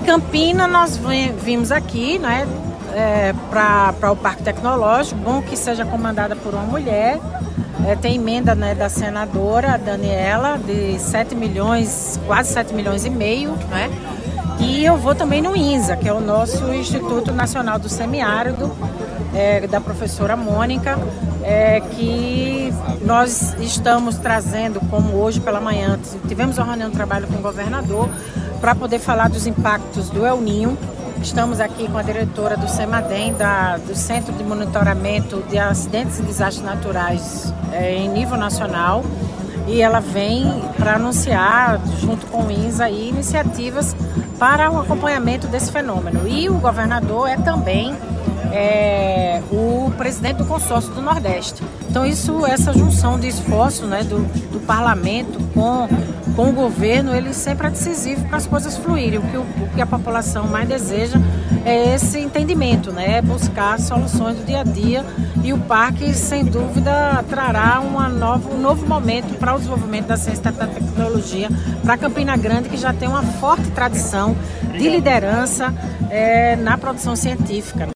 Campina nós vimos aqui, né, para o Parque Tecnológico, bom que seja comandada por uma mulher. Tem emenda, né, da senadora Daniela de 7 milhões, quase 7 milhões e meio, né? E eu vou também no INSA, que é o nosso Instituto Nacional do Semiárido, da professora Mônica, que nós estamos trazendo, como hoje pela manhã, tivemos uma reunião de trabalho com o governador para poder falar dos impactos do El Niño. Estamos aqui com a diretora do CEMADEM, do Centro de Monitoramento de Acidentes e Desastres Naturais em nível nacional, e ela vem para anunciar, junto com o INSA, iniciativas para o acompanhamento desse fenômeno. E o governador é também o presidente do consórcio do Nordeste. Então essa junção de esforço, né, do parlamento com o governo, ele sempre é decisivo para as coisas fluírem. O que a população mais deseja é esse entendimento, né, buscar soluções do dia a dia, e o parque, sem dúvida, trará um novo momento para o desenvolvimento da ciência e da tecnologia para Campina Grande, que já tem uma forte tradição de liderança na produção científica.